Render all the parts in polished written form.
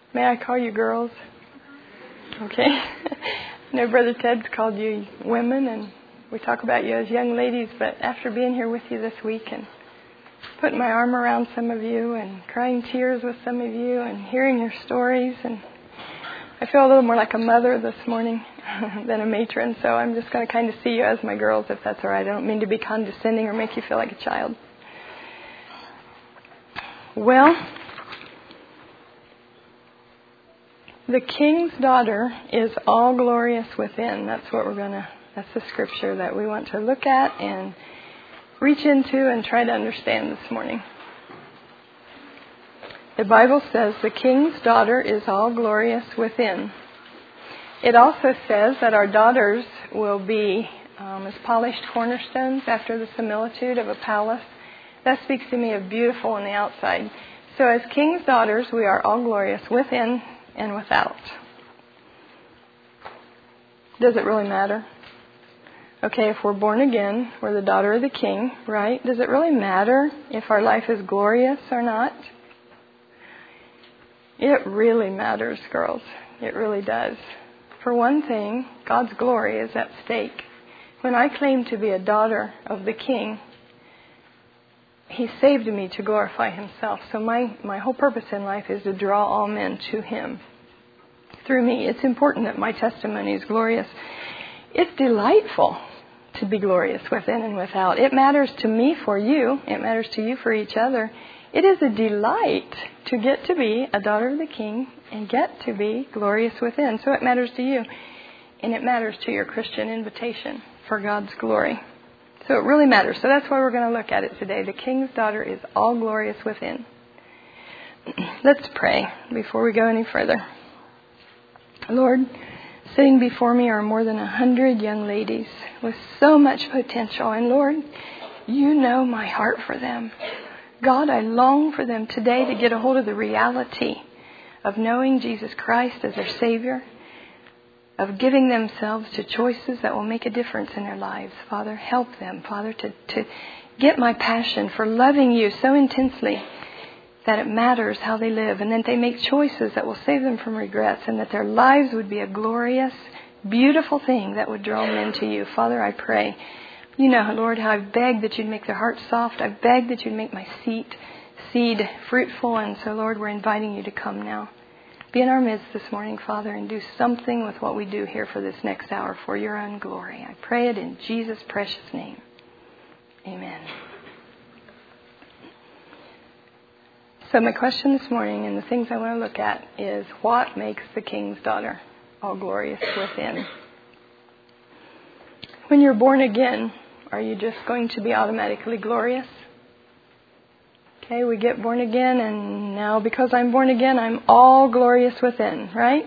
May I call you girls? Okay. I know Brother Ted's called you women, and we talk about you as young ladies, but after being here with you this week and putting my arm around some of you and crying tears with some of you and hearing your stories, and I feel a little more like a mother this morning than a matron, so I'm just going to kind of see you as my girls, if that's all right. I don't mean to be condescending or make you feel like a child. Well, the king's daughter is all glorious within. That's the scripture that we want to look at and reach into and try to understand this morning. The Bible says the king's daughter is all glorious within. It also says that our daughters will be as polished cornerstones after the similitude of a palace. That speaks to me of beautiful on the outside. So as king's daughters, we are all glorious within and without. Does it really matter? Okay, if we're born again, we're the daughter of the king, right? Does it really matter if our life is glorious or not? It really matters, girls. It really does. For one thing, God's glory is at stake. When I claim to be a daughter of the king, He saved me to glorify Himself. So my whole purpose in life is to draw all men to Him through me. It's important that my testimony is glorious. It's delightful to be glorious within and without. It matters to me for you. It matters to you for each other. It is a delight to get to be a daughter of the king and get to be glorious within. So it matters to you. And it matters to your Christian invitation for God's glory. So it really matters. So that's why we're going to look at it today. The king's daughter is all glorious within. Let's pray before we go any further. Lord, sitting before me are more than 100 young ladies with so much potential. And Lord, you know my heart for them. God, I long for them today to get a hold of the reality of knowing Jesus Christ as their Savior, of giving themselves to choices that will make a difference in their lives. Father, help them, Father, to get my passion for loving you so intensely that it matters how they live, and that they make choices that will save them from regrets, and that their lives would be a glorious, beautiful thing that would draw men to you. Father, I pray. You know, Lord, how I've begged that you'd make their hearts soft. I've begged that you'd make my seed fruitful. And so, Lord, we're inviting you to come now. Be in our midst this morning, Father, and do something with what we do here for this next hour for your own glory. I pray it in Jesus' precious name. Amen. So my question this morning and the things I want to look at is, what makes the king's daughter all glorious within? When you're born again, are you just going to be automatically glorious? Okay, we get born again, and now because I'm born again, I'm all glorious within, right?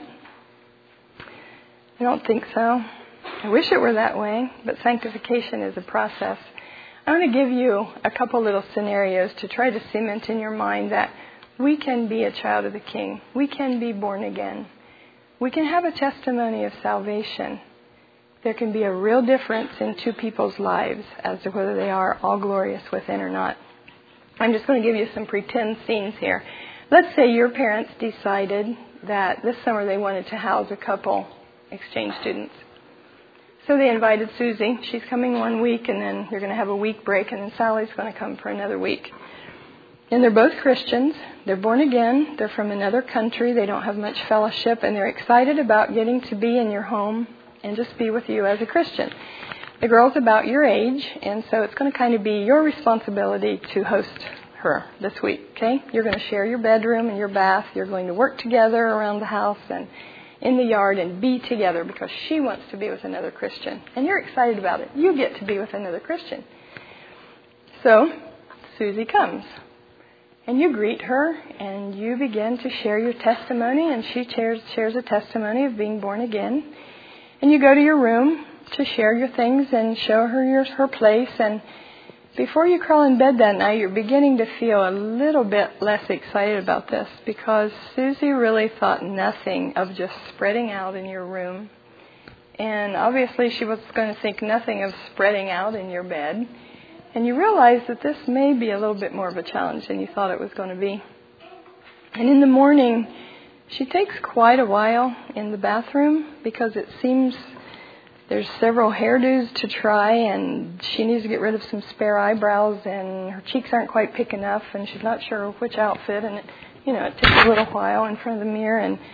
I don't think so. I wish it were that way, but sanctification is a process. I want to give you a couple little scenarios to try to cement in your mind that we can be a child of the King. We can be born again. We can have a testimony of salvation. There can be a real difference in two people's lives as to whether they are all glorious within or not. I'm just going to give you some pretend scenes here. Let's say your parents decided that this summer they wanted to house a couple exchange students. So they invited Susie. She's coming 1 week, and then you're going to have a week break, and then Sally's going to come for another week. And they're both Christians. They're born again. They're from another country. They don't have much fellowship, and they're excited about getting to be in your home and just be with you as a Christian. The girl's about your age, and so it's going to kind of be your responsibility to host her this week, okay? You're going to share your bedroom and your bath. You're going to work together around the house and in the yard and be together because she wants to be with another Christian. And you're excited about it. You get to be with another Christian. So Susie comes, and you greet her, and you begin to share your testimony, and she shares a testimony of being born again. And you go to your room to share your things and show her her place. And before you crawl in bed that night, you're beginning to feel a little bit less excited about this because Susie really thought nothing of just spreading out in your room. And obviously she was going to think nothing of spreading out in your bed. And you realize that this may be a little bit more of a challenge than you thought it was going to be. And in the morning, She takes quite a while in the bathroom because it seems there's several hairdos to try, and she needs to get rid of some spare eyebrows, and her cheeks aren't quite pink enough, and she's not sure which outfit, and it takes a little while in front of the mirror, and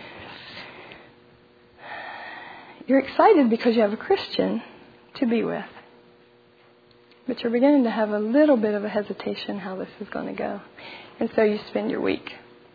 you're excited because you have a Christian to be with. But you're beginning to have a little bit of a hesitation how this is going to go. And so you spend your week.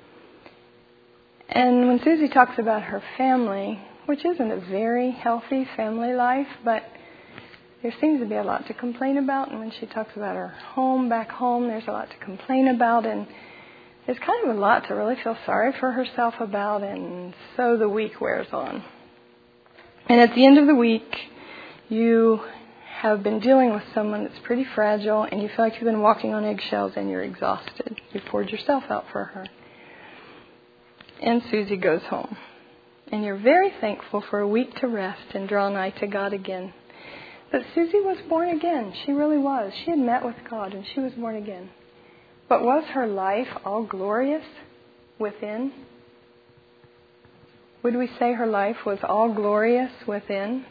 And when Susie talks about her family, which isn't a very healthy family life, but there seems to be a lot to complain about. And when she talks about her home, back home, there's a lot to complain about. And there's kind of a lot to really feel sorry for herself about. And so the week wears on. And at the end of the week, you have been dealing with someone that's pretty fragile, and you feel like you've been walking on eggshells and you're exhausted. You poured yourself out for her. And Susie goes home. And you're very thankful for a week to rest and draw nigh to God again. But Susie was born again. She really was. She had met with God and she was born again. But was her life all glorious within? Would we say her life was all glorious within?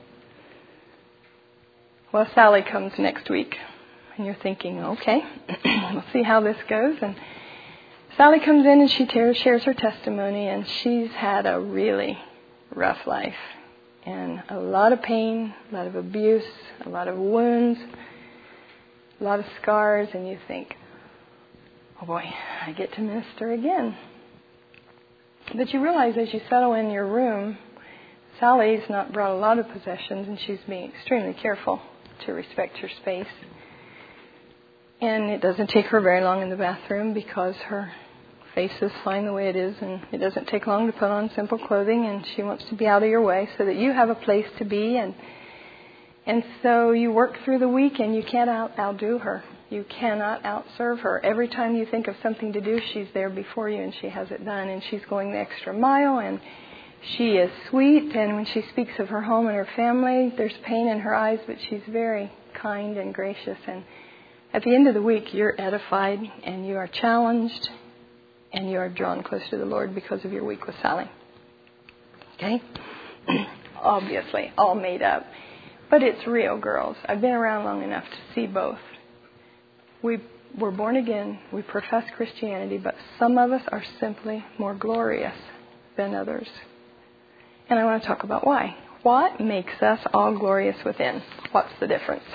Well, Sally comes next week, and you're thinking, okay, we'll see how this goes. And Sally comes in and she shares her testimony, and she's had a really rough life, and a lot of pain, a lot of abuse, a lot of wounds, a lot of scars, and you think, oh boy, I get to minister again. But you realize as you settle in your room, Sally's not brought a lot of possessions, and she's being extremely careful to respect your space. And it doesn't take her very long in the bathroom because her face is fine the way it is, and it doesn't take long to put on simple clothing, and she wants to be out of your way so that you have a place to be. And so you work through the week, and you can't outdo her. You cannot outserve her. Every time you think of something to do, she's there before you, and she has it done, and she's going the extra mile, and she is sweet, and when she speaks of her home and her family, there's pain in her eyes, but she's very kind and gracious. And at the end of the week, you're edified, and you are challenged, and you are drawn close to the Lord because of your week with Sally. Okay? Obviously, all made up. But it's real, girls. I've been around long enough to see both. We're born again, we profess Christianity, but some of us are simply more glorious than others. And I want to talk about why. What makes us all glorious within? What's the difference?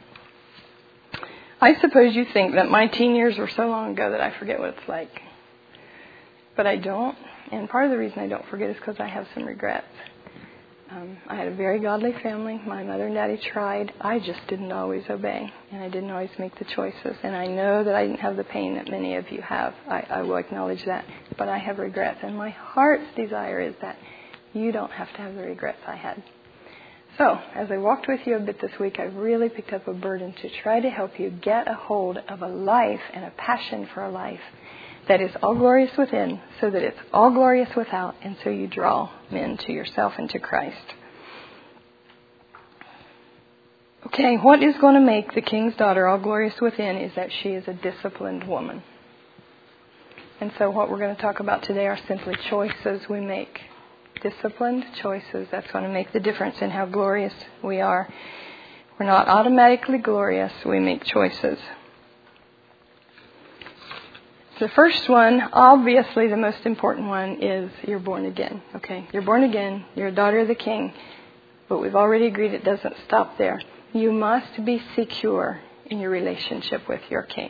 I suppose you think that my teen years were so long ago that I forget what it's like. But I don't. And part of the reason I don't forget is because I have some regrets. I had a very godly family. My mother and daddy tried. I just didn't always obey. And I didn't always make the choices. And I know that I didn't have the pain that many of you have. I will acknowledge that. But I have regrets. And my heart's desire is that you don't have to have the regrets I had. So, as I walked with you a bit this week, I really picked up a burden to try to help you get a hold of a life and a passion for a life that is all glorious within, so that it's all glorious without, and so you draw men to yourself and to Christ. Okay, what is going to make the king's daughter all glorious within is that she is a disciplined woman. And so what we're going to talk about today are simply choices we make. Disciplined choices. That's going to make the difference in how glorious we are. We're not automatically glorious. We make choices. The first one, obviously the most important one, is you're born again. Okay, you're born again. You're a daughter of the King. But we've already agreed it doesn't stop there. You must be secure in your relationship with your King.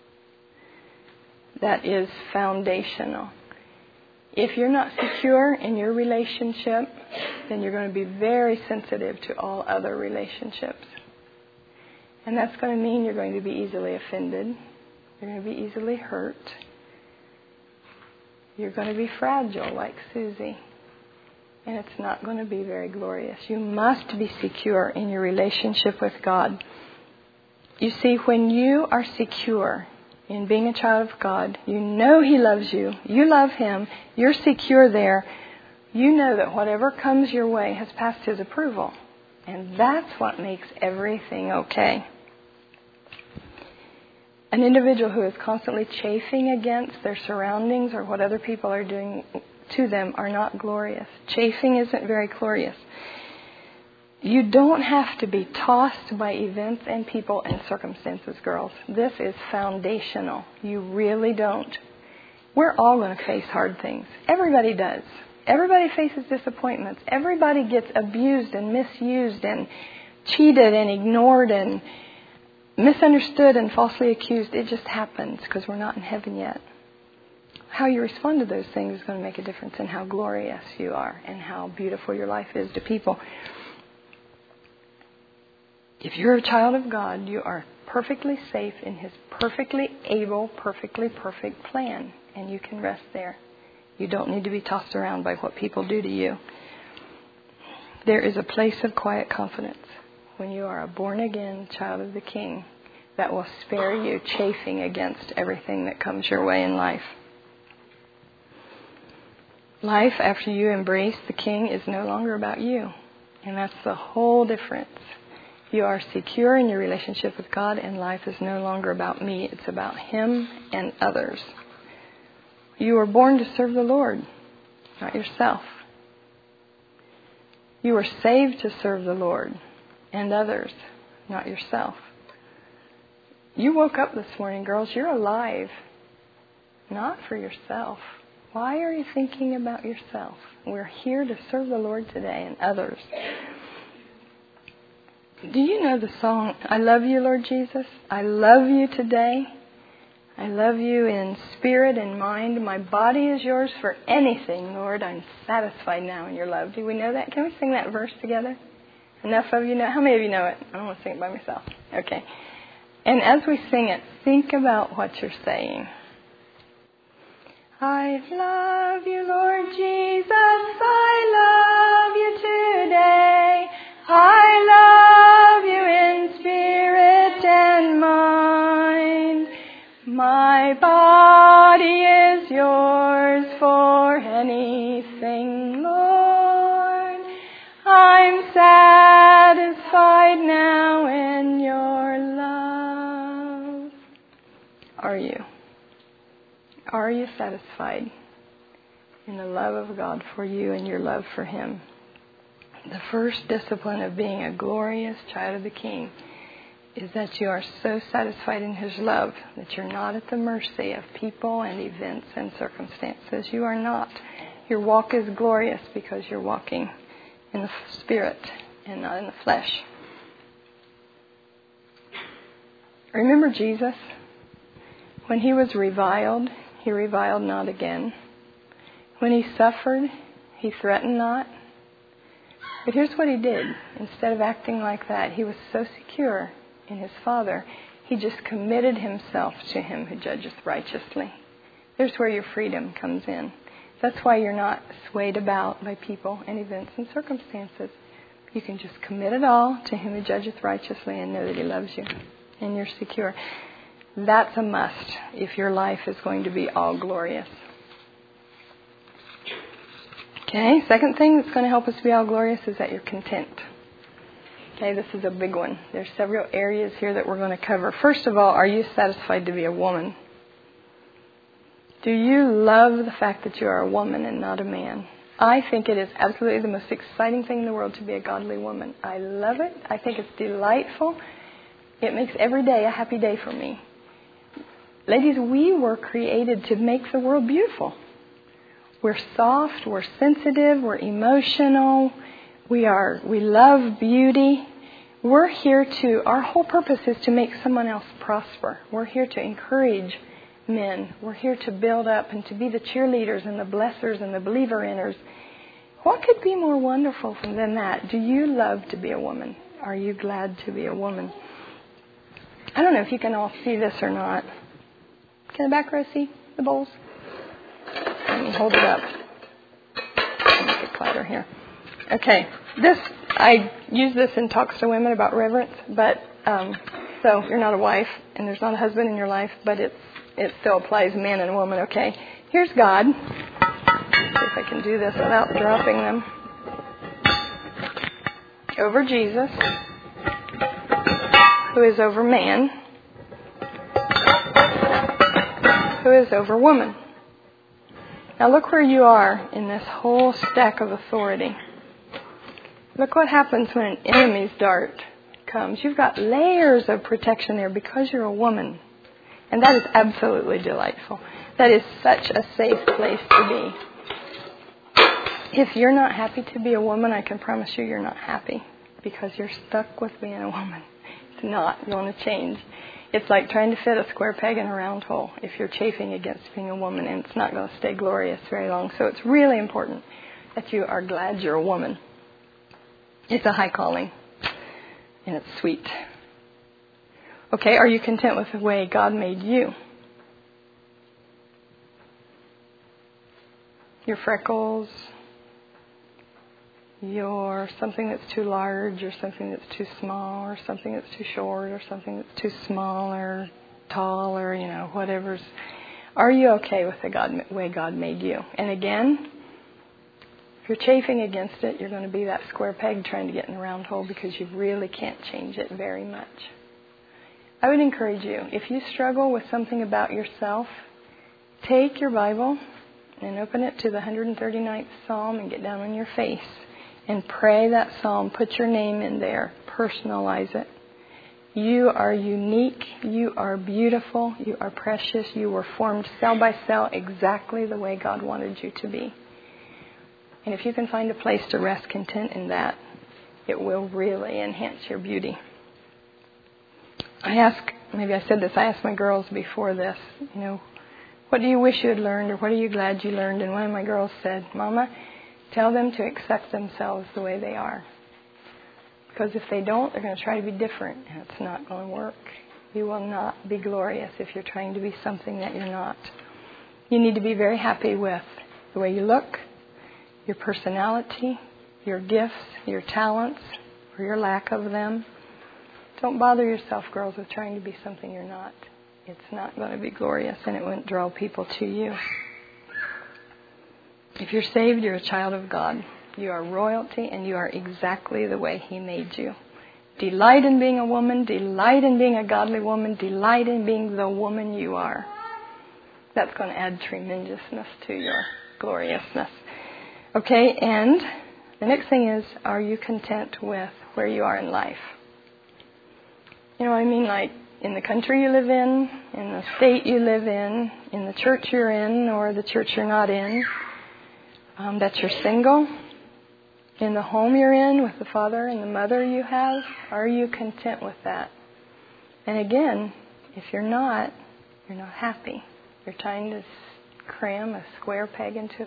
That is foundational. If you're not secure in your relationship, then you're going to be very sensitive to all other relationships. And that's going to mean you're going to be easily offended. You're going to be easily hurt. You're going to be fragile like Susie. And it's not going to be very glorious. You must be secure in your relationship with God. You see, when you are secure in being a child of God, you know He loves you. You love Him. You're secure there. You know that whatever comes your way has passed His approval. And that's what makes everything okay. An individual who is constantly chafing against their surroundings or what other people are doing to them are not glorious. Chafing isn't very glorious. You don't have to be tossed by events and people and circumstances, girls. This is foundational. You really don't. We're all going to face hard things. Everybody does. Everybody faces disappointments. Everybody gets abused and misused and cheated and ignored and misunderstood and falsely accused. It just happens because we're not in heaven yet. How you respond to those things is going to make a difference in how glorious you are and how beautiful your life is to people. If you're a child of God, you are perfectly safe in His perfectly able, perfectly perfect plan. And you can rest there. You don't need to be tossed around by what people do to you. There is a place of quiet confidence when you are a born-again child of the King that will spare you chafing against everything that comes your way in life. Life after you embrace the King is no longer about you. And that's the whole difference. You are secure in your relationship with God, and life is no longer about me. It's about Him and others. You were born to serve the Lord, not yourself. You were saved to serve the Lord and others, not yourself. You woke up this morning, girls. You're alive, not for yourself. Why are you thinking about yourself? We're here to serve the Lord today and others. Do you know the song, I love you, Lord Jesus? I love you today. I love you in spirit and mind. My body is yours for anything, Lord. I'm satisfied now in your love. Do we know that? Can we sing that verse together? Enough of you know? How many of you know it? I don't want to sing it by myself. Okay. And as we sing it, think about what you're saying. I love you, Lord Jesus. I love you today. I love you in spirit and mind. My body is yours for anything, Lord. I'm satisfied now in your love. Are you? Are you satisfied in the love of God for you and your love for Him? The first discipline of being a glorious child of the King is that you are so satisfied in His love that you're not at the mercy of people and events and circumstances. You are not. Your walk is glorious because you're walking in the Spirit and not in the flesh. Remember Jesus? When He was reviled, He reviled not again. When He suffered, He threatened not. But here's what He did. Instead of acting like that, He was so secure in His Father, He just committed Himself to Him who judgeth righteously. There's where your freedom comes in. That's why you're not swayed about by people and events and circumstances. You can just commit it all to Him who judgeth righteously and know that He loves you. And you're secure. That's a must if your life is going to be all glorious. Okay, second thing that's going to help us be all glorious is that you're content. Okay, this is a big one. There's several areas here that we're going to cover. First of all, are you satisfied to be a woman? Do you love the fact that you are a woman and not a man? I think it is absolutely the most exciting thing in the world to be a godly woman. I love it. I think it's delightful. It makes every day a happy day for me. Ladies, we were created to make the world beautiful. We're soft, we're sensitive, we're emotional, we love beauty. We're here our whole purpose is to make someone else prosper. We're here to encourage men. We're here to build up and to be the cheerleaders and the blessers and the believer-inners. What could be more wonderful than that? Do you love to be a woman? Are you glad to be a woman? I don't know if you can all see this or not. Can the back row see the bowls? Let me hold it up. I'll make it quieter here. Okay. I use this in talks to women about reverence, but so you're not a wife and there's not a husband in your life, but it still applies man and woman, okay? Here's God. Let's see if I can do this without dropping them. Over Jesus, who is over man, who is over woman. Now look where you are in this whole stack of authority. Look what happens when an enemy's dart comes. You've got layers of protection there because you're a woman. And that is absolutely delightful. That is such a safe place to be. If you're not happy to be a woman, I can promise you're not happy because you're stuck with being a woman. It's not going to change. It's like trying to fit a square peg in a round hole if you're chafing against being a woman, and it's not going to stay glorious very long. So it's really important that you are glad you're a woman. It's a high calling, and it's sweet. Okay, are you content with the way God made you? Your freckles, your something that's too large, or something that's too small, or something that's too short, or something that's too small, or tall, or, whatever's. Are you okay with the way God made you? And again, if you're chafing against it, you're going to be that square peg trying to get in the round hole because you really can't change it very much. I would encourage you, if you struggle with something about yourself, take your Bible and open it to the 139th Psalm and get down on your face and pray that psalm. Put your name in there. Personalize it. You are unique. You are beautiful. You are precious. You were formed cell by cell exactly the way God wanted you to be. And if you can find a place to rest content in that, it will really enhance your beauty. I asked my girls before this, what do you wish you had learned, or what are you glad you learned? And one of my girls said, Mama, tell them to accept themselves the way they are. Because if they don't, they're going to try to be different, and it's not going to work. You will not be glorious if you're trying to be something that you're not. You need to be very happy with the way you look, your personality, your gifts, your talents, or your lack of them. Don't bother yourself, girls, with trying to be something you're not. It's not going to be glorious, and it won't draw people to you. If you're saved, you're a child of God. You are royalty, and you are exactly the way He made you. Delight in being a woman. Delight in being a godly woman. Delight in being the woman you are. That's going to add tremendousness to your gloriousness. Okay, and the next thing is, are you content with where you are in life? You know what I mean? Like in the country you live in the state you live in the church you're in, or the church you're not in, that you're single, in the home you're in with the father and the mother you have. Are you content with that? And again, if you're not happy. You're trying to cram a square peg into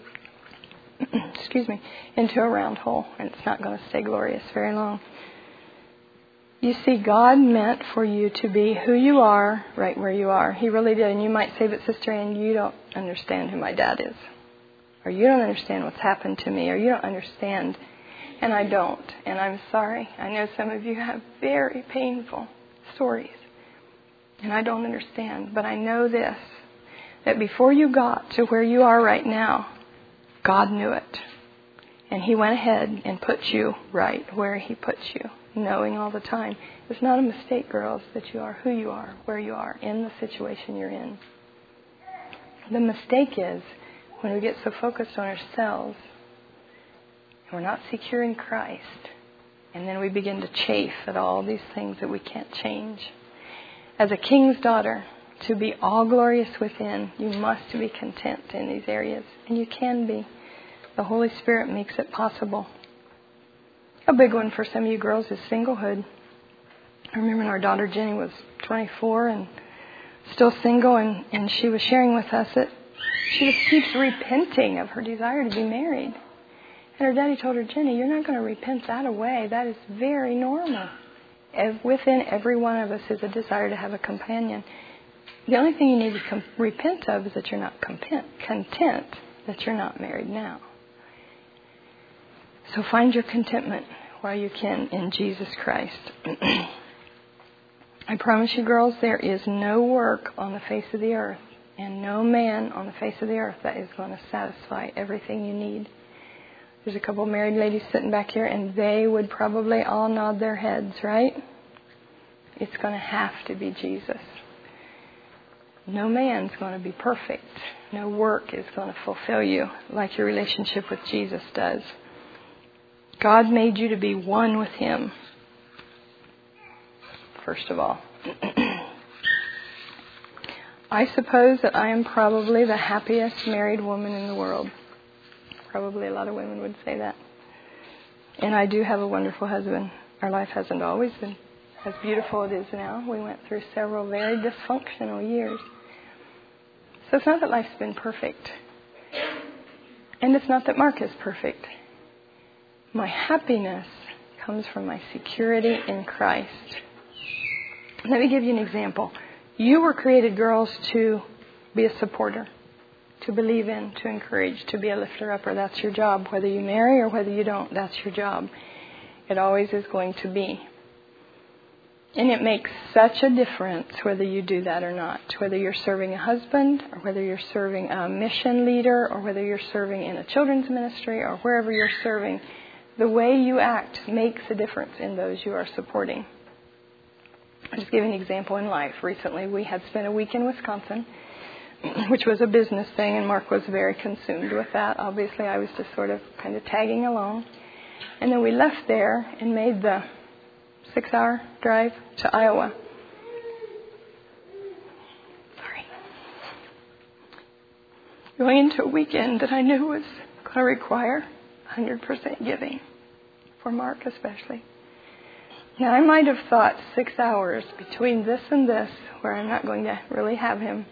a round hole, and it's not going to stay glorious very long. You see, God meant for you to be who you are right where you are. He really did. And you might say, but Sister Ann, you don't understand who my dad is. Or you don't understand what's happened to me. Or you don't understand. And I don't. And I'm sorry. I know some of you have very painful stories. And I don't understand. But I know this, that before you got to where you are right now, God knew it. And He went ahead and put you right where He put you, knowing all the time. It's not a mistake, girls, that you are who you are, where you are, in the situation you're in. The mistake is when we get so focused on ourselves, and we're not secure in Christ, and then we begin to chafe at all these things that we can't change. As a king's daughter, to be all glorious within, you must be content in these areas. And you can be. The Holy Spirit makes it possible. A big one for some of you girls is singlehood. I remember when our daughter Jenny was 24 and still single, and she was sharing with us that she just keeps repenting of her desire to be married. And her daddy told her, Jenny, you're not going to repent that away. That is very normal. Within every one of us is a desire to have a companion. The only thing you need to repent of is that you're not content that you're not married now. So find your contentment while you can in Jesus Christ. I promise you, girls, there is no work on the face of the earth and no man on the face of the earth that is going to satisfy everything you need. There's a couple of married ladies sitting back here, and they would probably all nod their heads, right? It's going to have to be Jesus. No man's going to be perfect. No work is going to fulfill you like your relationship with Jesus does. God made you to be one with Him, first of all. I suppose that I am probably the happiest married woman in the world. Probably a lot of women would say that. And I do have a wonderful husband. Our life hasn't always been as beautiful as it is now. We went through several very dysfunctional years. So it's not that life's been perfect. And it's not that Mark is perfect. My happiness comes from my security in Christ. Let me give you an example. You were created, girls, to be a supporter, to believe in, to encourage, to be a lifter-upper. That's your job. Whether you marry or whether you don't, that's your job. It always is going to be. And it makes such a difference whether you do that or not. Whether you're serving a husband, or whether you're serving a mission leader, or whether you're serving in a children's ministry, or wherever you're serving, the way you act makes a difference in those you are supporting. I'll just give you an example in life. Recently, we had spent a week in Wisconsin, which was a business thing, and Mark was very consumed with that. Obviously, I was just sort of kind of tagging along. And then we left there and made the 6-hour drive to Iowa. Sorry. Going into a weekend that I knew was going to require 100% giving, for Mark especially. Now, I might have thought 6 hours between this and this, where I'm not going to really have him.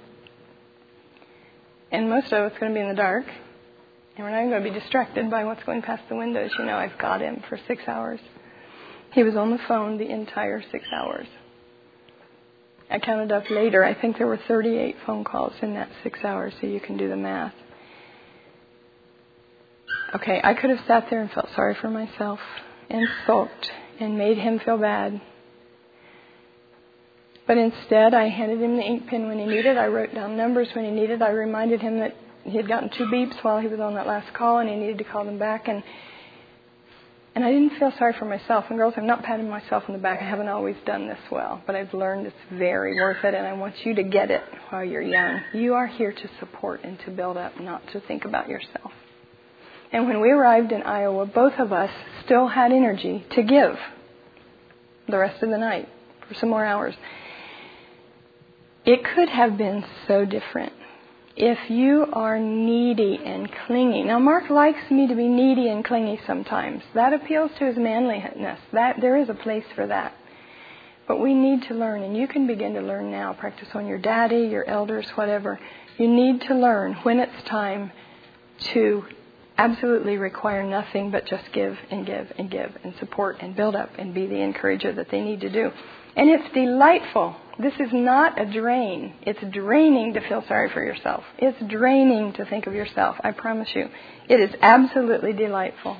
And most of it's going to be in the dark. And we're not going to be distracted by what's going past the windows. You know, I've got him for 6 hours. He was on the phone the entire 6 hours. I counted up later. I think there were 38 phone calls in that 6 hours, so you can do the math. Okay, I could have sat there and felt sorry for myself and sulked and made him feel bad. But instead, I handed him the ink pen when he needed. I wrote down numbers when he needed. I reminded him that he had gotten 2 beeps while he was on that last call and he needed to call them back. And I didn't feel sorry for myself. And girls, I'm not patting myself on the back. I haven't always done this well. But I've learned it's very worth it. And I want you to get it while you're young. You are here to support and to build up, not to think about yourself. And when we arrived in Iowa, both of us still had energy to give the rest of the night for some more hours. It could have been so different if you are needy and clingy. Now, Mark likes me to be needy and clingy sometimes. That appeals to his manliness. There is a place for that. But we need to learn, and you can begin to learn now. Practice on your daddy, your elders, whatever. You need to learn when it's time to absolutely require nothing but just give and give and give and support and build up and be the encourager that they need to do. And it's delightful. This is not a drain. It's draining to feel sorry for yourself. It's draining to think of yourself. I promise you. It is absolutely delightful.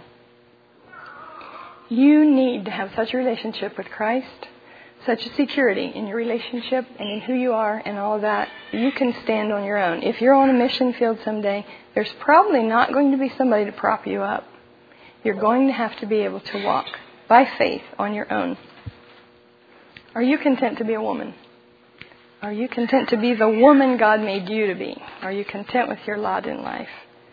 You need to have such a relationship with Christ, such a security in your relationship and in who you are and all of that. You can stand on your own. If you're on a mission field someday, there's probably not going to be somebody to prop you up. You're going to have to be able to walk by faith on your own. Are you content to be a woman? Are you content to be the woman God made you to be? Are you content with your lot in life?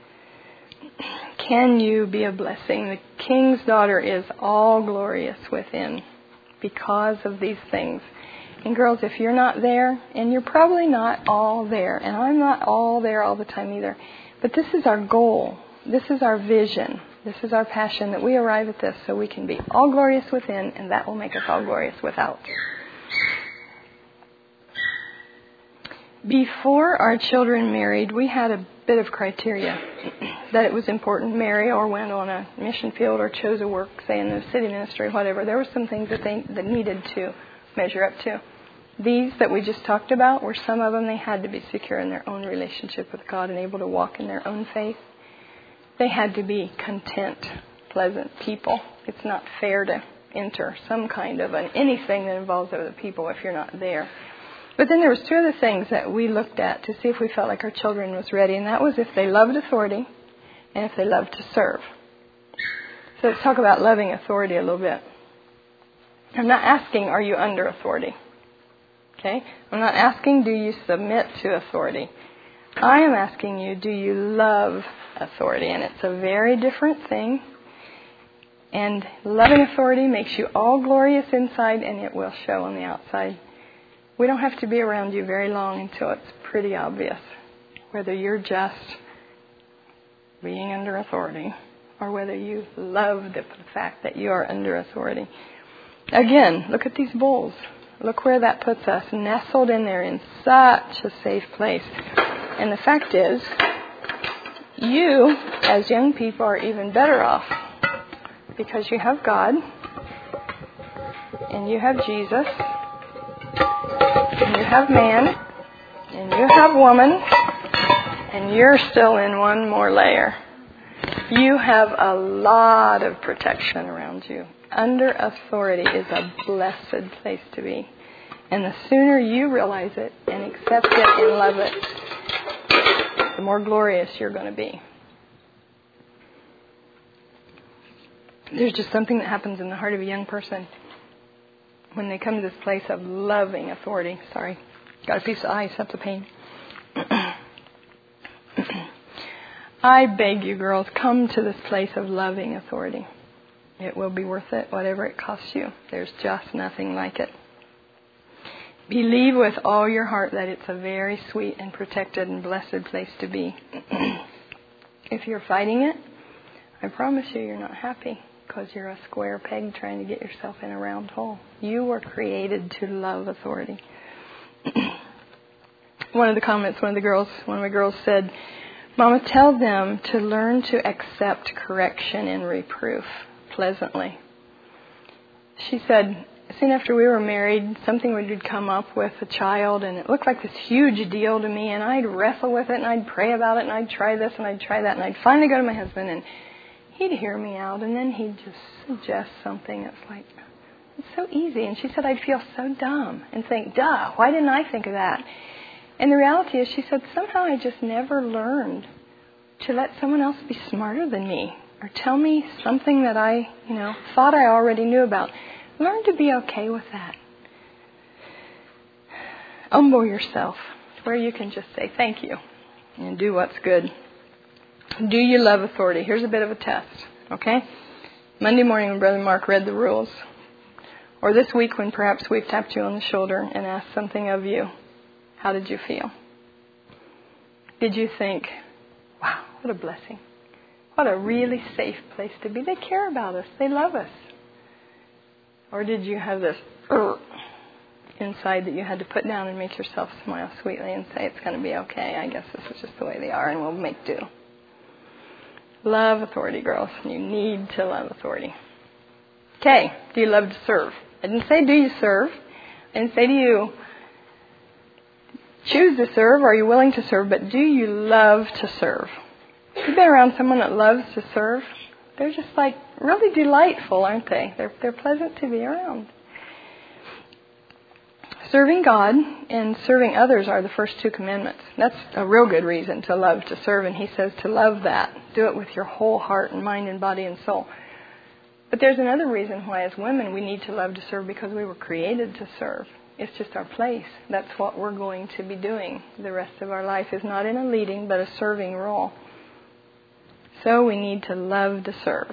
Can you be a blessing? The king's daughter is all glorious within because of these things. And girls, if you're not there, and you're probably not all there, and I'm not all there all the time either, but this is our goal. This is our vision. This is our passion, that we arrive at this so we can be all glorious within, and that will make us all glorious without. Before our children married, we had a bit of criteria that it was important to marry or went on a mission field or chose a work, say in the city ministry, whatever. There were some things that needed to measure up to. These that we just talked about were some of them. They had to be secure in their own relationship with God and able to walk in their own faith. They had to be content, pleasant people. It's not fair to enter some kind of anything that involves other people if you're not there. But then there was 2 other things that we looked at to see if we felt like our children was ready, and that was if they loved authority and if they loved to serve. So let's talk about loving authority a little bit. I'm not asking, are you under authority? Okay? I'm not asking, do you submit to authority? I am asking you, do you love authority? And it's a very different thing. And loving authority makes you all glorious inside, and it will show on the outside. We don't have to be around you very long until it's pretty obvious whether you're just being under authority or whether you love the fact that you are under authority. Again, look at these bowls. Look where that puts us, nestled in there in such a safe place. And the fact is, you, as young people, are even better off because you have God, and you have Jesus, and you have man, and you have woman, and you're still in one more layer. You have a lot of protection around you. Under authority is a blessed place to be. And the sooner you realize it and accept it and love it, the more glorious you're going to be. There's just something that happens in the heart of a young person when they come to this place of loving authority. Sorry, got a piece of ice. That's a pain. I beg you, girls, come to this place of loving authority. It will be worth it, whatever it costs you. There's just nothing like it. Believe with all your heart that it's a very sweet and protected and blessed place to be. If you're fighting it, I promise you're not happy because you're a square peg trying to get yourself in a round hole. You were created to love authority. One of the comments, one of my girls said, Mama, tell them to learn to accept correction and reproof pleasantly. She said, soon after we were married, something would come up with a child, and it looked like this huge deal to me, and I'd wrestle with it, and I'd pray about it, and I'd try this, and I'd try that, and I'd finally go to my husband, and he'd hear me out, and then he'd just suggest something. It's like, it's so easy. And she said, I'd feel so dumb and think, duh, why didn't I think of that? And the reality is, she said, somehow I just never learned to let someone else be smarter than me or tell me something that I, thought I already knew about. Learn to be okay with that. Humble yourself where you can just say thank you and do what's good. Do you love authority? Here's a bit of a test, okay? Monday morning when Brother Mark read the rules, or this week when perhaps we've tapped you on the shoulder and asked something of you, how did you feel? Did you think, wow, what a blessing. What a really safe place to be. They care about us. They love us. Or did you have this inside that you had to put down and make yourself smile sweetly and say, it's going to be okay. I guess this is just the way they are and we'll make do. Love authority, girls. You need to love authority. Okay, do you love to serve? I didn't say do you serve. I didn't say do you choose to serve or are you willing to serve, but do you love to serve? You've been around someone that loves to serve. They're just like really delightful, aren't they? They're pleasant to be around. Serving God and serving others are the first two commandments. That's a real good reason to love to serve. And he says to love that. Do it with your whole heart and mind and body and soul. But there's another reason why as women we need to love to serve, because we were created to serve. It's just our place. That's what we're going to be doing. The rest of our life is not in a leading but a serving role. So we need to love to serve.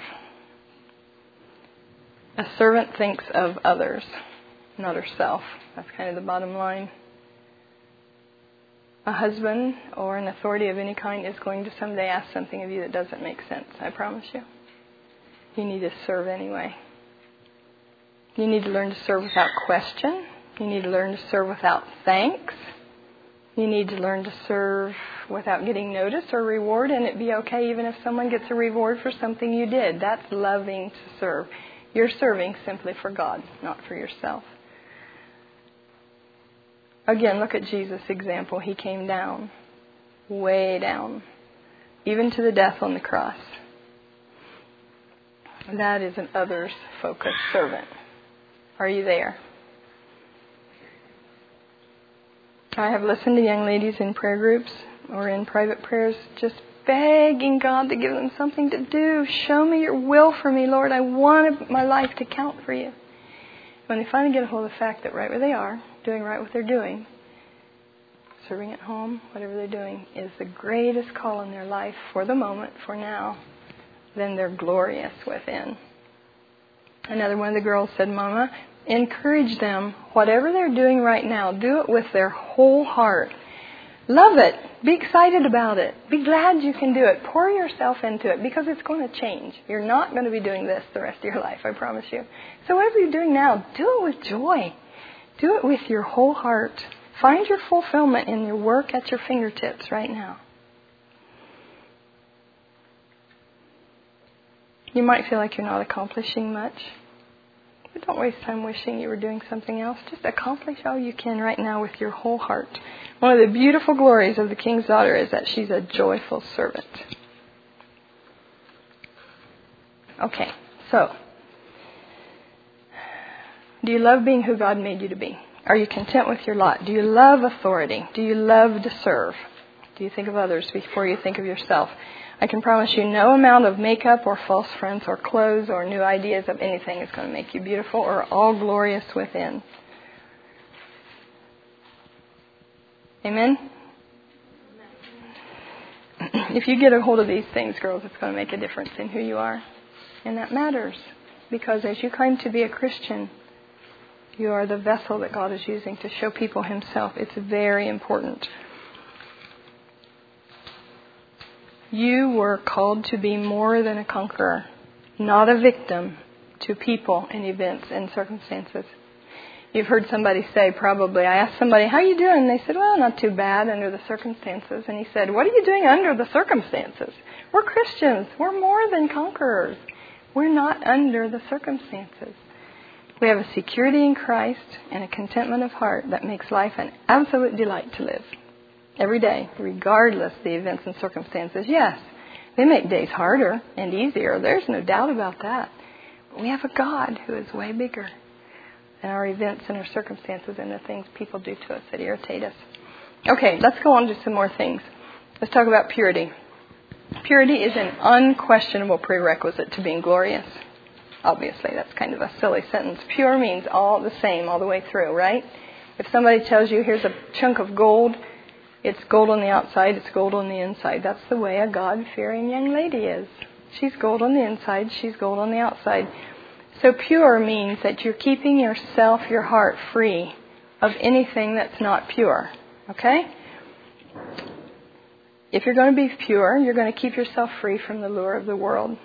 A servant thinks of others, not herself. That's kind of the bottom line. A husband or an authority of any kind is going to someday ask something of you that doesn't make sense. I promise you. You need to serve anyway. You need to learn to serve without question. You need to learn to serve without thanks. You need to learn to serve without getting notice or reward, and it be okay even if someone gets a reward for something you did. That's loving to serve. You're serving simply for God, not for yourself. Again, look at Jesus' example. He came down, way down, even to the death on the cross. That is an others-focused servant. Are you there? I have listened to young ladies in prayer groups or in private prayers just begging God to give them something to do. Show me your will for me, Lord. I want my life to count for you. When they finally get a hold of the fact that right where they are, doing right what they're doing, serving at home, whatever they're doing, is the greatest call in their life for the moment, for now, then they're glorious within. Another one of the girls said, Mama, encourage them, whatever they're doing right now, do it with their whole heart. Love it. Be excited about it. Be glad you can do it. Pour yourself into it because it's going to change. You're not going to be doing this the rest of your life, I promise you. So whatever you're doing now, do it with joy. Do it with your whole heart. Find your fulfillment in your work at your fingertips right now. You might feel like you're not accomplishing much. But don't waste time wishing you were doing something else. Just accomplish all you can right now with your whole heart. One of the beautiful glories of the king's daughter is that she's a joyful servant. Okay, so, do you love being who God made you to be? Are you content with your lot? Do you love authority? Do you love to serve? Do you think of others before you think of yourself? I can promise you no amount of makeup or false friends or clothes or new ideas of anything is going to make you beautiful or all glorious within. Amen? If you get a hold of these things, girls, it's going to make a difference in who you are. And that matters. Because as you claim to be a Christian, you are the vessel that God is using to show people Himself. It's very important. You were called to be more than a conqueror, not a victim to people and events and circumstances. You've heard somebody say, probably, I asked somebody, how are you doing? And they said, well, not too bad under the circumstances. And he said, what are you doing under the circumstances? We're Christians. We're more than conquerors. We're not under the circumstances. We have a security in Christ and a contentment of heart that makes life an absolute delight to live. Every day, regardless of the events and circumstances. Yes, they make days harder and easier. There's no doubt about that. But we have a God who is way bigger than our events and our circumstances and the things people do to us that irritate us. Okay, let's go on to some more things. Let's talk about purity. Purity is an unquestionable prerequisite to being glorious. Obviously, that's kind of a silly sentence. Pure means all the same all the way through, right? If somebody tells you, here's a chunk of gold, it's gold on the outside, it's gold on the inside. That's the way a God-fearing young lady is. She's gold on the inside, she's gold on the outside. So pure means that you're keeping yourself, your heart, free of anything that's not pure. Okay? If you're going to be pure, you're going to keep yourself free from the lure of the world.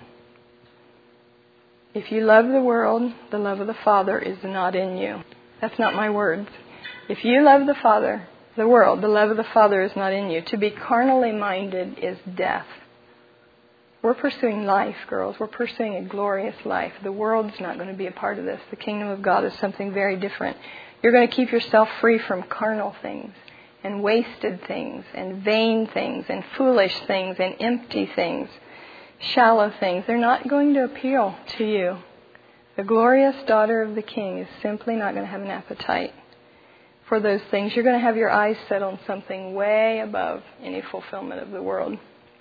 If you love the world, the love of the Father is not in you. That's not my words. If you love the world, the love of the Father is not in you. To be carnally minded is death. We're pursuing life, girls. We're pursuing a glorious life. The world's not going to be a part of this. The kingdom of God is something very different. You're going to keep yourself free from carnal things and wasted things and vain things and foolish things and empty things, shallow things. They're not going to appeal to you. The glorious daughter of the King is simply not going to have an appetite for those things. You're going to have your eyes set on something way above any fulfillment of the world.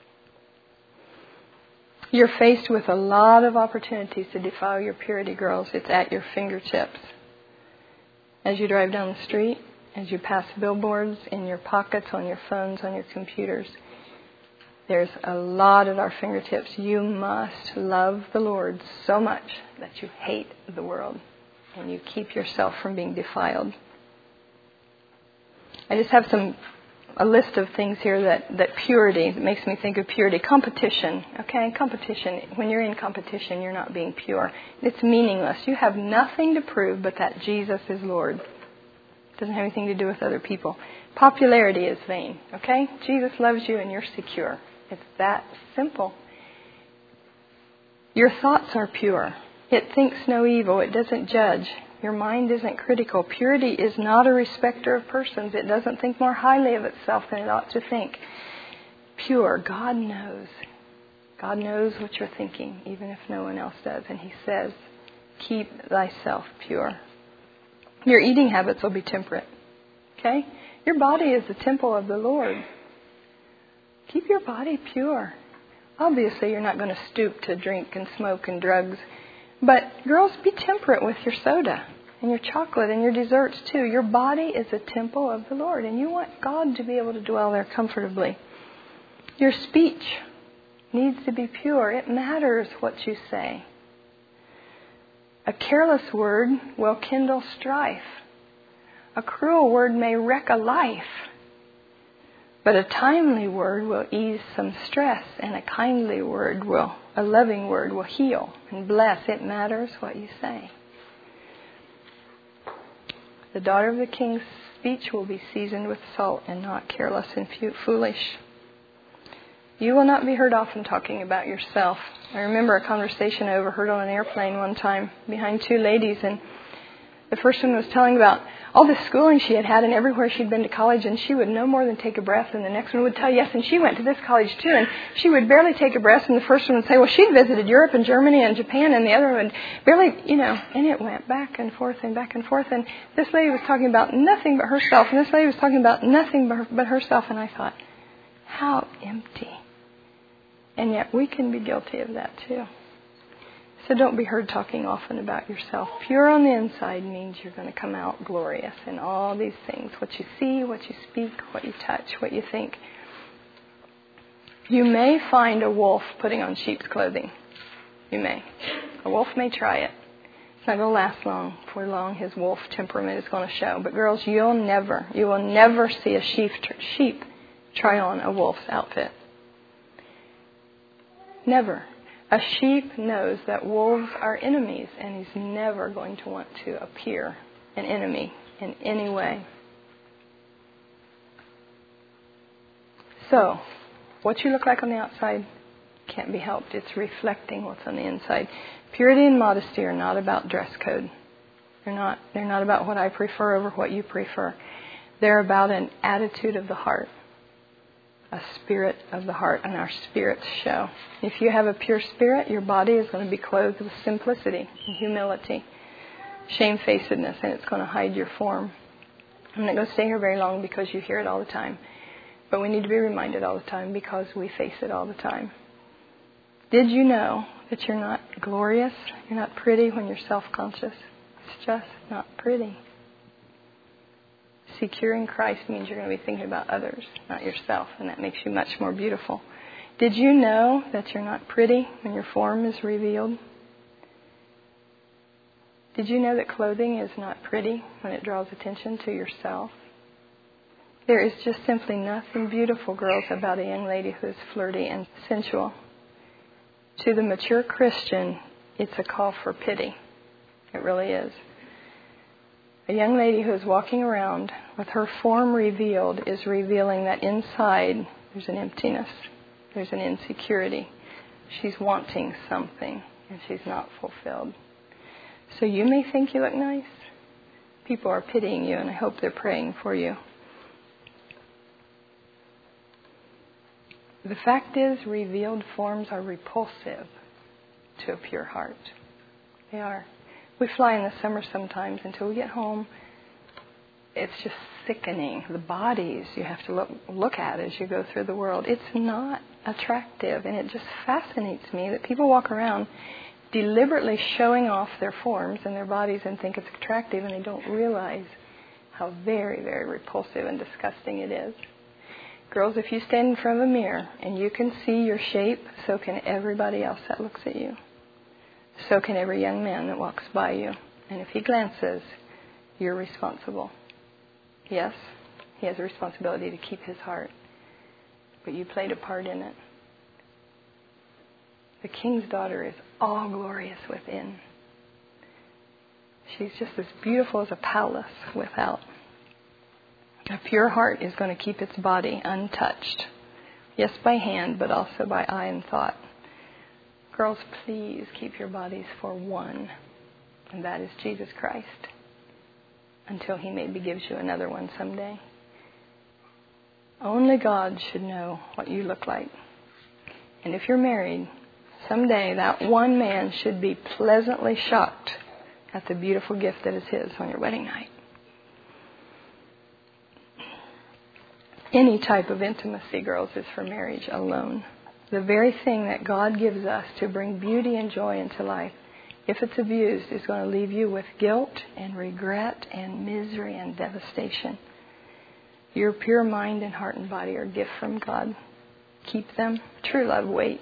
You're faced with a lot of opportunities to defile your purity, girls. It's at your fingertips. As you drive down the street, as you pass billboards, in your pockets, on your phones, on your computers, there's a lot at our fingertips. You must love the Lord so much that you hate the world and you keep yourself from being defiled. I just have a list of things here that purity, that makes me think of purity. Competition, okay? Competition. When you're in competition, you're not being pure. It's meaningless. You have nothing to prove but that Jesus is Lord. It doesn't have anything to do with other people. Popularity is vain, okay? Jesus loves you and you're secure. It's that simple. Your thoughts are pure. It thinks no evil. It doesn't judge. Your mind isn't critical. Purity is not a respecter of persons. It doesn't think more highly of itself than it ought to think. Pure. God knows. God knows what you're thinking, even if no one else does. And He says, keep thyself pure. Your eating habits will be temperate. Okay? Your body is the temple of the Lord. Keep your body pure. Obviously, you're not going to stoop to drink and smoke and drugs. But girls, be temperate with your soda. and your chocolate and your desserts too. Your body is a temple of the Lord, and you want God to be able to dwell there comfortably. Your speech needs to be pure. It matters what you say. A careless word will kindle strife. A cruel word may wreck a life. But a timely word will ease some stress, and a kindly word a loving word will heal and bless. It matters what you say. The daughter of the king's speech will be seasoned with salt and not careless and foolish. You will not be heard often talking about yourself. I remember a conversation I overheard on an airplane one time behind two ladies, and the first one was telling about all the schooling she had had and everywhere she'd been to college, and she would no more than take a breath, and the next one would tell, yes, and she went to this college too, and she would barely take a breath, and the first one would say, well, she'd visited Europe and Germany and Japan, and the other one would barely, and it went back and forth, and this lady was talking about nothing but herself, and this lady was talking about nothing but herself, and I thought, how empty. And yet we can be guilty of that too. So don't be heard talking often about yourself. Pure on the inside means you're going to come out glorious in all these things. What you see, what you speak, what you touch, what you think. You may find a wolf putting on sheep's clothing. You may. A wolf may try it. It's not going to last long. For long his wolf temperament is going to show. But girls, you will never see a sheep try on a wolf's outfit. Never. A sheep knows that wolves are enemies, and he's never going to want to appear an enemy in any way. So, what you look like on the outside can't be helped. It's reflecting what's on the inside. Purity and modesty are not about dress code. They're not about what I prefer over what you prefer. They're about an attitude of the heart. A spirit of the heart, and our spirits show. If you have a pure spirit, your body is going to be clothed with simplicity and humility, shamefacedness, and it's going to hide your form. I'm not going to stay here very long because you hear it all the time, but we need to be reminded all the time because we face it all the time. Did you know that you're not glorious, you're not pretty when you're self-conscious? It's just not pretty. Secure in Christ means you're going to be thinking about others, not yourself, and that makes you much more beautiful. Did you know that you're not pretty when your form is revealed? Did you know that clothing is not pretty when it draws attention to yourself? There is just simply nothing beautiful, girls, about a young lady who is flirty and sensual. To the mature Christian, it's a call for pity. It really is. A young lady who is walking around with her form revealed is revealing that inside there's an emptiness. There's an insecurity. She's wanting something and she's not fulfilled. So you may think you look nice. People are pitying you, and I hope they're praying for you. The fact is, revealed forms are repulsive to a pure heart. They are. We fly in the summer sometimes until we get home. It's just sickening. The bodies you have to look at as you go through the world. It's not attractive, and it just fascinates me that people walk around deliberately showing off their forms and their bodies and think it's attractive, and they don't realize how very, very repulsive and disgusting it is. Girls, if you stand in front of a mirror and you can see your shape, so can everybody else that looks at you. So can every young man that walks by you. And if he glances, you're responsible. Yes, he has a responsibility to keep his heart. But you played a part in it. The king's daughter is all glorious within. She's just as beautiful as a palace without. A pure heart is going to keep its body untouched. Yes, by hand, but also by eye and thought. Girls, please keep your bodies for one, and that is Jesus Christ, until He maybe gives you another one someday. Only God should know what you look like. And if you're married, someday that one man should be pleasantly shocked at the beautiful gift that is his on your wedding night. Any type of intimacy, girls, is for marriage alone. The very thing that God gives us to bring beauty and joy into life if it's abused, is going to leave you with guilt and regret and misery and devastation. Your pure mind and heart and body are a gift from God. Keep them. True love waits.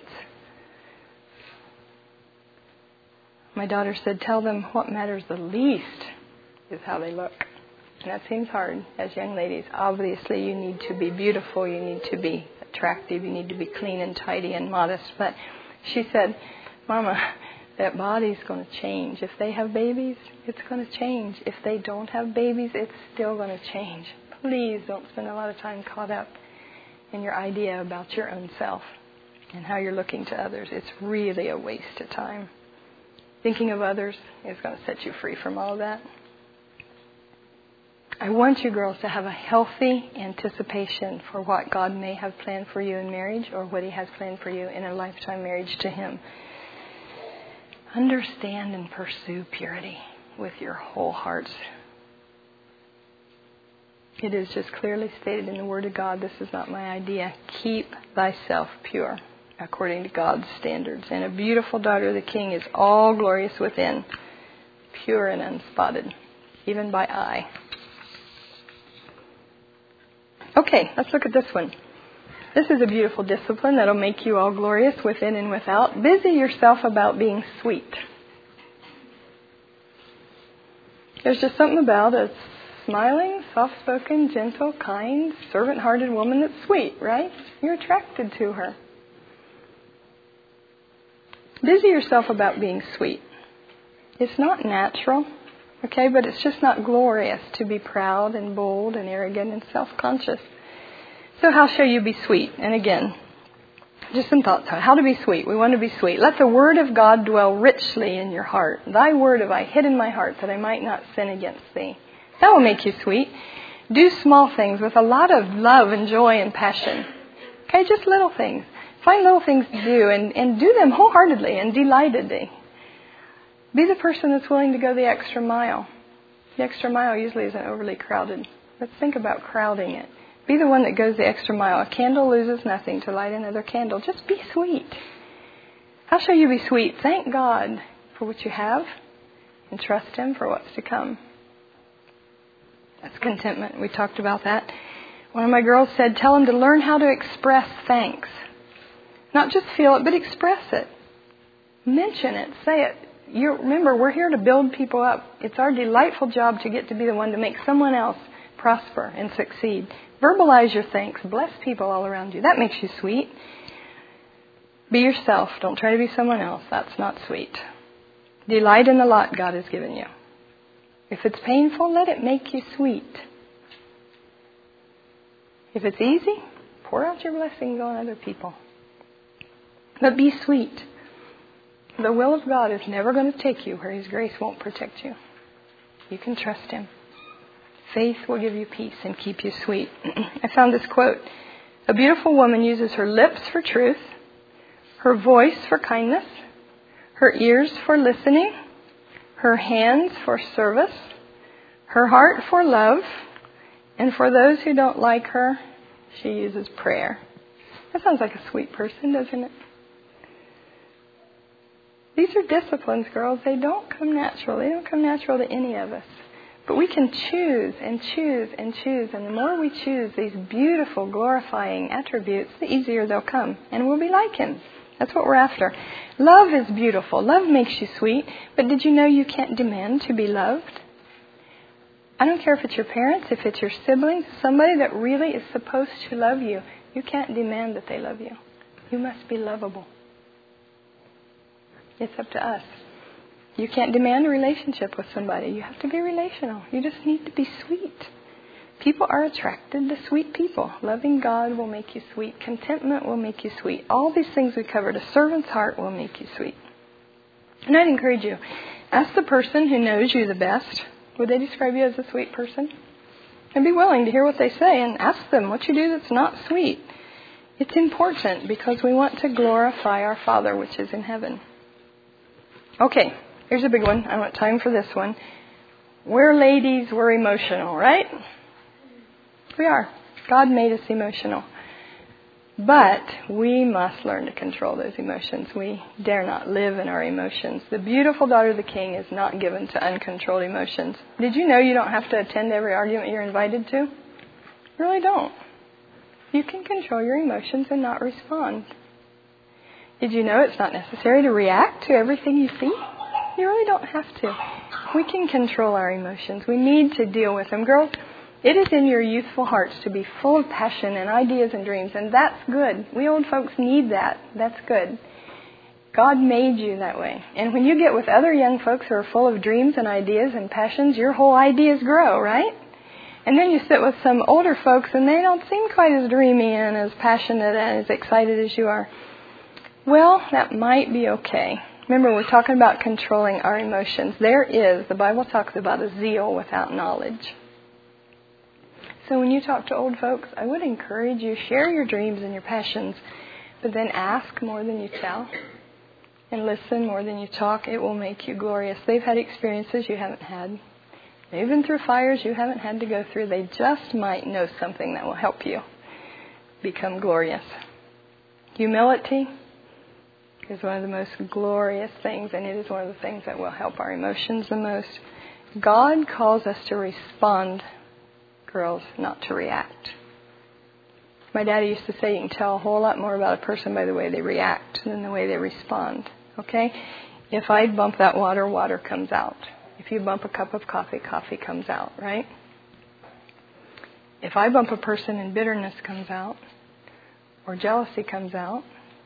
My daughter said, tell them what matters the least is how they look. And that seems hard as young ladies. Obviously, you need to be beautiful. You need to be attractive. You need to be clean and tidy and modest. But she said, Mama, that body's going to change. If they have babies, it's going to change. If they don't have babies, it's still going to change. Please don't spend a lot of time caught up in your idea about your own self and how you're looking to others. It's really a waste of time. Thinking of others is going to set you free from all of that. I want you girls to have a healthy anticipation for what God may have planned for you in marriage or what He has planned for you in a lifetime marriage to Him. Understand and pursue purity with your whole hearts. It is just clearly stated in the Word of God. This is not my idea. Keep thyself pure according to God's standards. And a beautiful daughter of the King is all glorious within, pure and unspotted, even by eye. Okay, let's look at this one. This is a beautiful discipline that'll make you all glorious within and without. Busy yourself about being sweet. There's just something about a smiling, soft-spoken, gentle, kind, servant-hearted woman that's sweet, right? You're attracted to her. Busy yourself about being sweet. It's not natural, okay, but it's just not glorious to be proud and bold and arrogant and self-conscious. So how shall you be sweet? And again, just some thoughts. How to be sweet. We want to be sweet. Let the word of God dwell richly in your heart. Thy word have I hid in my heart that I might not sin against thee. That will make you sweet. Do small things with a lot of love and joy and passion. Okay, just little things. Find little things to do and do them wholeheartedly and delightedly. Be the person that's willing to go the extra mile. The extra mile usually isn't overly crowded. Let's think about crowding it. Be the one that goes the extra mile. A candle loses nothing to light another candle. Just be sweet. How shall you be sweet? Thank God for what you have and trust Him for what's to come. That's contentment. We talked about that. One of my girls said, tell them to learn how to express thanks. Not just feel it, but express it. Mention it. Say it. Remember, we're here to build people up. It's our delightful job to get to be the one to make someone else prosper and succeed. Verbalize your thanks. Bless people all around you. That makes you sweet. Be yourself. Don't try to be someone else. That's not sweet. Delight in the lot God has given you. If it's painful, let it make you sweet. If it's easy, pour out your blessings on other people. But be sweet. The will of God is never going to take you where His grace won't protect you. You can trust Him. Faith will give you peace and keep you sweet. I found this quote. A beautiful woman uses her lips for truth, her voice for kindness, her ears for listening, her hands for service, her heart for love, and for those who don't like her, she uses prayer. That sounds like a sweet person, doesn't it? These are disciplines, girls. They don't come natural. They don't come natural to any of us. But we can choose and choose and choose. And the more we choose these beautiful, glorifying attributes, the easier they'll come. And we'll be like Him. That's what we're after. Love is beautiful. Love makes you sweet. But did you know you can't demand to be loved? I don't care if it's your parents, if it's your siblings, somebody that really is supposed to love you. You can't demand that they love you. You must be lovable. It's up to us. You can't demand a relationship with somebody. You have to be relational. You just need to be sweet. People are attracted to sweet people. Loving God will make you sweet. Contentment will make you sweet. All these things we covered. A servant's heart will make you sweet. And I'd encourage you, ask the person who knows you the best. Would they describe you as a sweet person? And be willing to hear what they say and ask them what you do that's not sweet. It's important because we want to glorify our Father which is in heaven. Okay, here's a big one. I don't have time for this one. We're ladies, we're emotional, right? We are. God made us emotional. But we must learn to control those emotions. We dare not live in our emotions. The beautiful daughter of the King is not given to uncontrolled emotions. Did you know you don't have to attend every argument you're invited to? You really don't. You can control your emotions and not respond. Did you know it's not necessary to react to everything you see? You really don't have to. We can control our emotions. We need to deal with them. Girls, it is in your youthful hearts to be full of passion and ideas and dreams, and that's good. We old folks need that. That's good. God made you that way. And when you get with other young folks who are full of dreams and ideas and passions, your whole ideas grow, right? And then you sit with some older folks, and they don't seem quite as dreamy and as passionate and as excited as you are. Well, that might be okay. Remember, we're talking about controlling our emotions. The Bible talks about a zeal without knowledge. So when you talk to old folks, I would encourage you, share your dreams and your passions, but then ask more than you tell and listen more than you talk. It will make you glorious. They've had experiences you haven't had. They've been through fires you haven't had to go through. They just might know something that will help you become glorious. Humility is one of the most glorious things, and it is one of the things that will help our emotions the most. God calls us to respond, girls, not to react. My daddy used to say you can tell a whole lot more about a person by the way they react than the way they respond. Okay? If I bump that water, water comes out. If you bump a cup of coffee, coffee comes out, right? If I bump a person and bitterness comes out, or jealousy comes out,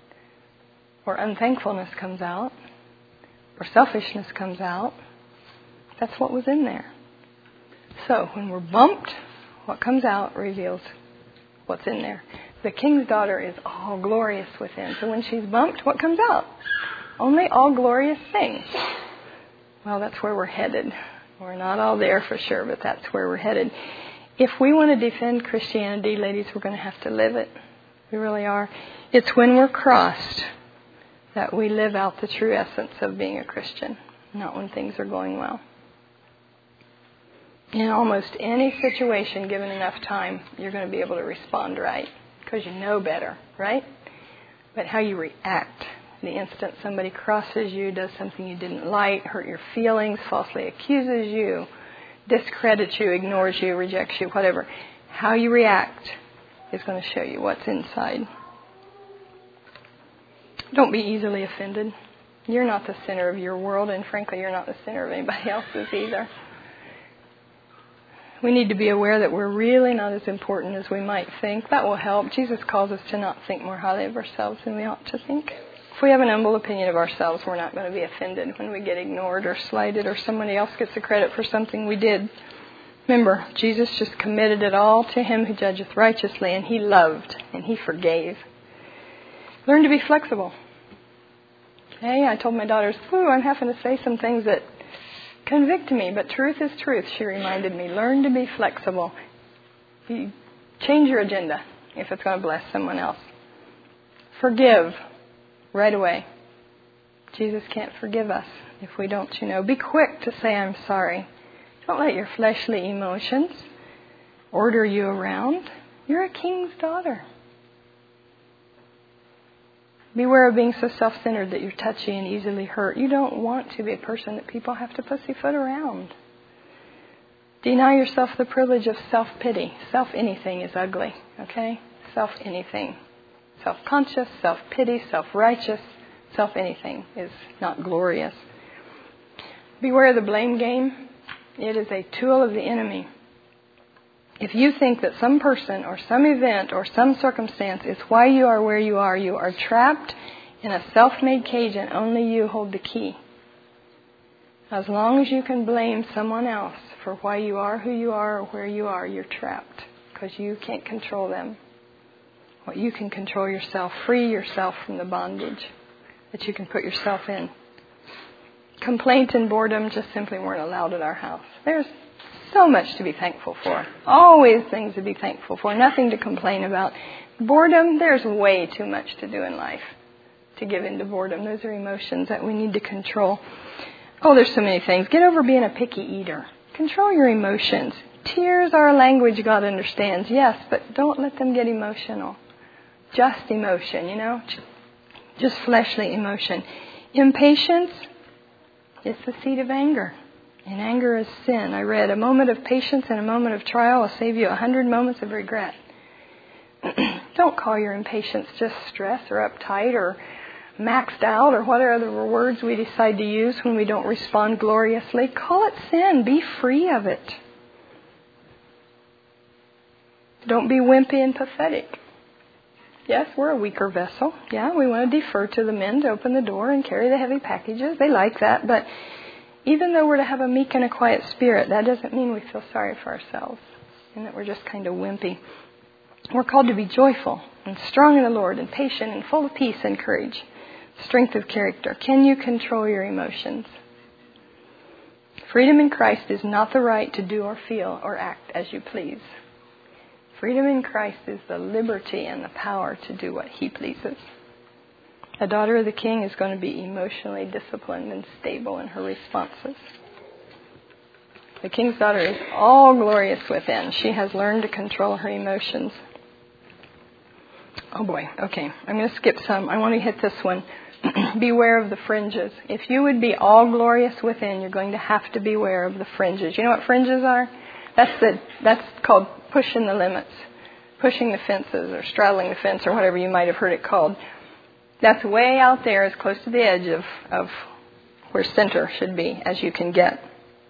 or unthankfulness comes out, or selfishness comes out, that's what was in there. So when we're bumped, what comes out reveals what's in there. The king's daughter is all glorious within. So when she's bumped, what comes out? Only all glorious things. Well, that's where we're headed. We're not all there for sure, but that's where we're headed. If we want to defend Christianity, ladies, we're going to have to live it. We really are. It's when we're crossed that we live out the true essence of being a Christian, not when things are going well. In almost any situation, given enough time, you're going to be able to respond right because you know better, right? But how you react the instant somebody crosses you, does something you didn't like, hurt your feelings, falsely accuses you, discredits you, ignores you, rejects you, whatever, how you react is going to show you what's inside. Don't be easily offended. You're not the center of your world, and frankly, you're not the center of anybody else's either. We need to be aware that we're really not as important as we might think. That will help. Jesus calls us to not think more highly of ourselves than we ought to think. If we have an humble opinion of ourselves, we're not going to be offended when we get ignored or slighted or somebody else gets the credit for something we did. Remember, Jesus just committed it all to Him who judgeth righteously, and He loved and He forgave. Learn to be flexible. Okay, I told my daughters, I'm having to say some things that convict me, but truth is truth, she reminded me. Learn to be flexible. You change your agenda if it's going to bless someone else. Forgive right away. Jesus can't forgive us if we don't, Be quick to say, I'm sorry. Don't let your fleshly emotions order you around. You're a king's daughter. Beware of being so self-centered that you're touchy and easily hurt. You don't want to be a person that people have to pussyfoot around. Deny yourself the privilege of self-pity. Self-anything is ugly, okay? Self-anything. Self-conscious, self-pity, self-righteous, self-anything is not glorious. Beware of the blame game. It is a tool of the enemy. If you think that some person or some event or some circumstance is why you are where you are trapped in a self-made cage and only you hold the key. As long as you can blame someone else for why you are who you are or where you are, you're trapped because you can't control them. What you can control yourself, free yourself from the bondage that you can put yourself in. Complaint and boredom just simply weren't allowed at our house. There's so much to be thankful for. Always things to be thankful for. Nothing to complain about. Boredom, there's way too much to do in life to give in to boredom. Those are emotions that we need to control. Oh, there's so many things. Get over being a picky eater. Control your emotions. Tears are a language God understands, yes, but don't let them get emotional. just emotion, just fleshly emotion. Impatience is the seed of anger. And anger is sin. I read, a moment of patience and a moment of trial will save you 100 moments of regret. Don't call your impatience just stress or uptight or maxed out or whatever other words we decide to use when we don't respond gloriously. Call it sin. Be free of it. Don't be wimpy and pathetic. Yes, we're a weaker vessel. Yeah, we want to defer to the men to open the door and carry the heavy packages. They like that. But even though we're to have a meek and a quiet spirit, that doesn't mean we feel sorry for ourselves and that we're just kind of wimpy. We're called to be joyful and strong in the Lord and patient and full of peace and courage. Strength of character. Can you control your emotions? Freedom in Christ is not the right to do or feel or act as you please. Freedom in Christ is the liberty and the power to do what He pleases. A daughter of the King is going to be emotionally disciplined and stable in her responses. The King's daughter is all glorious within. She has learned to control her emotions. Oh boy, okay. I'm going to skip some. I want to hit this one. Beware of the fringes. If you would be all glorious within, you're going to have to beware of the fringes. You know what fringes are? That's called pushing the limits, pushing the fences or straddling the fence or whatever you might have heard it called. That's way out there as close to the edge of where center should be as you can get.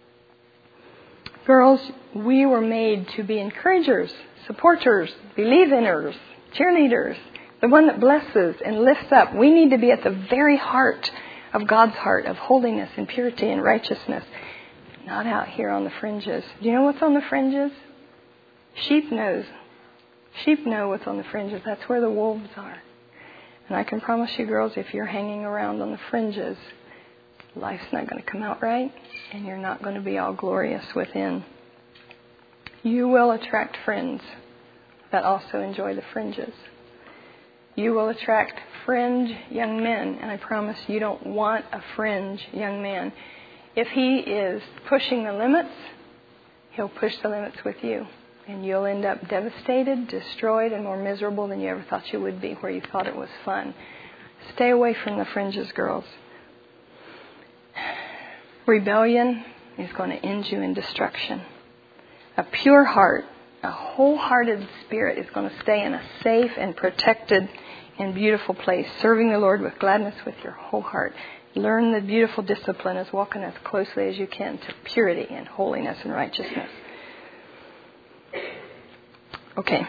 Girls, we were made to be encouragers, supporters, believe-inners, cheerleaders, the one that blesses and lifts up. We need to be at the very heart of God's heart of holiness and purity and righteousness, not out here on the fringes. Do you know what's on the fringes? Sheep know what's on the fringes. That's where the wolves are. And I can promise you, girls, if you're hanging around on the fringes, life's not going to come out right, and you're not going to be all glorious within. You will attract friends that also enjoy the fringes. You will attract fringe young men, and I promise you don't want a fringe young man. If he is pushing the limits, he'll push the limits with you. And you'll end up devastated, destroyed, and more miserable than you ever thought you would be, where you thought it was fun. Stay away from the fringes, girls. Rebellion is going to end you in destruction. A pure heart, a wholehearted spirit is going to stay in a safe and protected and beautiful place, serving the Lord with gladness with your whole heart. Learn the beautiful discipline as walking as closely as you can to purity and holiness and righteousness. Okay.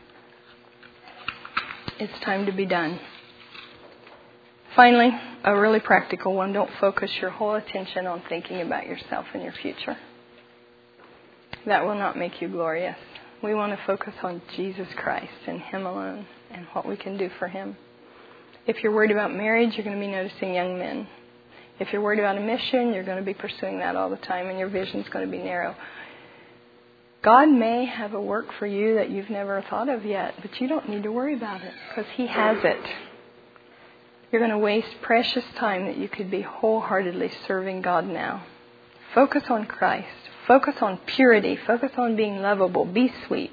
It's time to be done. Finally, a really practical one. Don't focus your whole attention on thinking about yourself and your future. That will not make you glorious. We want to focus on Jesus Christ and Him alone and what we can do for Him. If you're worried about marriage, you're going to be noticing young men. If you're worried about a mission, you're going to be pursuing that all the time, and your vision's going to be narrow. God may have a work for you that you've never thought of yet, but you don't need to worry about it because He has it. You're going to waste precious time that you could be wholeheartedly serving God now. Focus on Christ. Focus on purity. Focus on being lovable. Be sweet.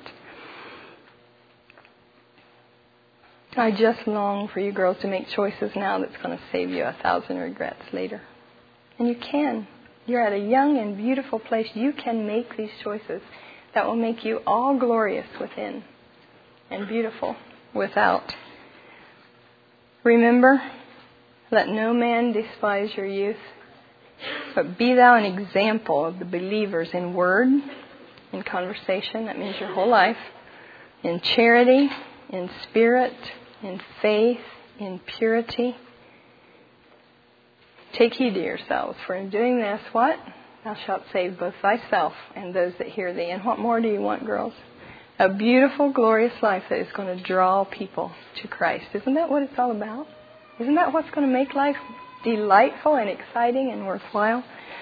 I just long for you girls to make choices now that's going to save you 1,000 regrets later. And you can. You're at a young and beautiful place. You can make these choices that will make you all glorious within and beautiful without. Remember, let no man despise your youth, but be thou an example of the believers in word, in conversation, that means your whole life, in charity, in spirit, in faith, in purity. Take heed to yourselves, for in doing this, what? Thou shalt save both thyself and those that hear thee. And what more do you want, girls? A beautiful, glorious life that is going to draw people to Christ. Isn't that what it's all about? Isn't that what's going to make life delightful and exciting and worthwhile?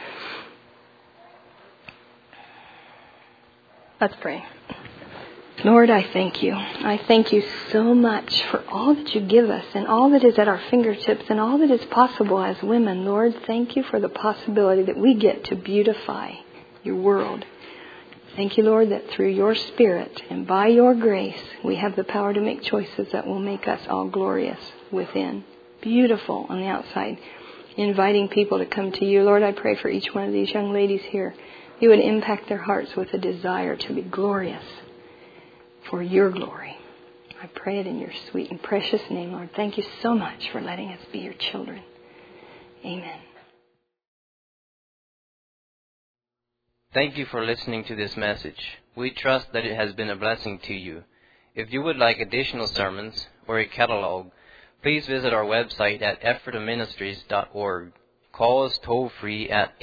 Let's pray. Lord, I thank you. I thank you so much for all that you give us and all that is at our fingertips and all that is possible as women. Lord, thank you for the possibility that we get to beautify your world. Thank you, Lord, that through your Spirit and by your grace, we have the power to make choices that will make us all glorious within, beautiful on the outside, inviting people to come to you. Lord, I pray for each one of these young ladies here. You would impact their hearts with a desire to be glorious for your glory. I pray it in your sweet and precious name, Lord. Thank you so much for letting us be your children. Amen. Thank you for listening to this message. We trust that it has been a blessing to you. If you would like additional sermons or a catalog, please visit our website at ephrataministries.org. Call us toll-free at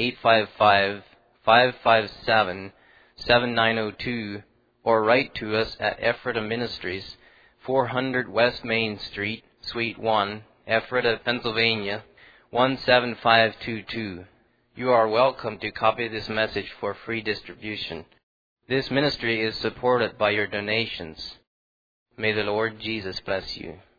855-557-7902 or write to us at Ephrata Ministries, 400 West Main Street, Suite 1, Ephrata, Pennsylvania, 17522. You are welcome to copy this message for free distribution. This ministry is supported by your donations. May the Lord Jesus bless you.